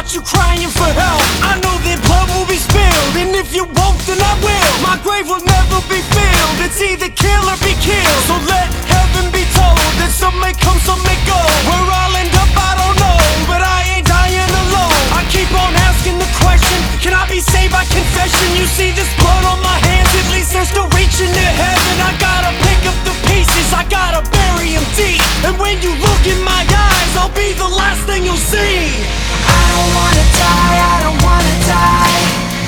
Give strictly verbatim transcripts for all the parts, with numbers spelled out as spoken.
got you crying for help. I know that blood will be spilled, and if you won't, then I will. My grave will never be filled. It's either kill or be killed. So let heaven be told that some may come, some may go. Where I'll end up, I don't know, but I ain't dying alone. I keep on asking the question, can I be saved by confession? You see this blood on my hands, at least they're still reaching to heaven. I gotta pick up the pieces, I gotta bury them deep. And when you look in my eyes, I'll be the last thing you'll see. I don't wanna die, I don't wanna die,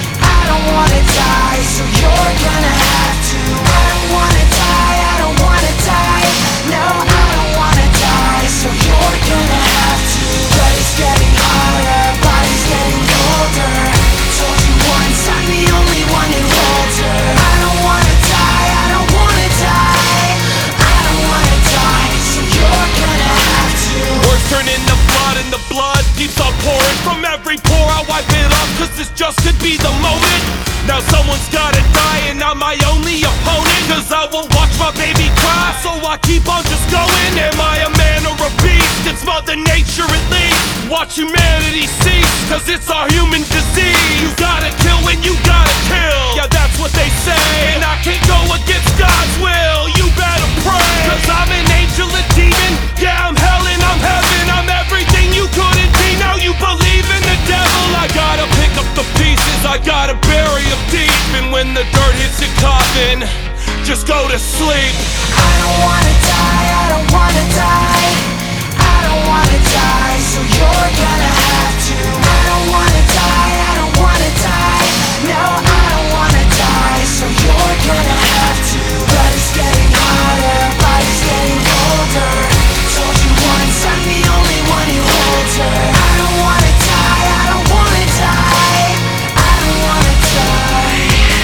I don't wanna die, so you're gonna have to. I don't wanna die, I don't wanna die, no, I don't wanna die, so you're gonna have to. But it's getting harder, body's getting older. Told you once, I'm the only one who holds her. I don't wanna die, I don't wanna die, I don't wanna die, so you're gonna have to. Words turn into blood and the blood keeps on pouring from every pore. I wipe it off cause this just could be the moment. Now someone's gotta die and I'm my only opponent. Cause I won't watch my baby cry, so I keep on just going. Am I a man or a beast? It's Mother Nature at least. Watch humanity cease, cause it's our human disease. You gotta kill when you gotta kill, yeah that's what they say. And I can't go against God's will, you better pray. Cause I'm an angel, a demon, yeah I'm hell and I'm heaven. I'm everything you couldn't be, now you believe in the devil. I gotta pick up the pieces, I gotta bury them deep. And when the dirt hits your coffin, just go to sleep. I don't wanna die, I don't wanna die, I don't wanna die, so you're gonna have to. I don't wanna die, I don't wanna die, no, I don't wanna die, so you're gonna have to. But it's getting harder, body's getting older. Told you once, I'm the only one who holds her. I don't wanna die, I don't wanna die, I don't wanna die.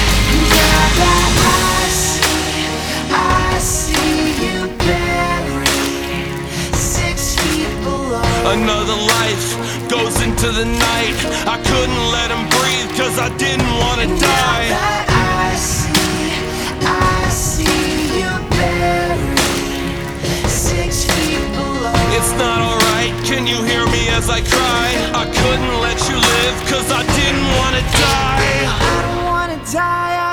Now that I see, I see you buried six feet below. Another life goes into the night. I couldn't let him breathe cause I didn't wanna die. Now that I see, I see you buried six feet below. It's not alright, can you hear me as I cry? I couldn't let you live cause I didn't wanna die. I don't wanna die,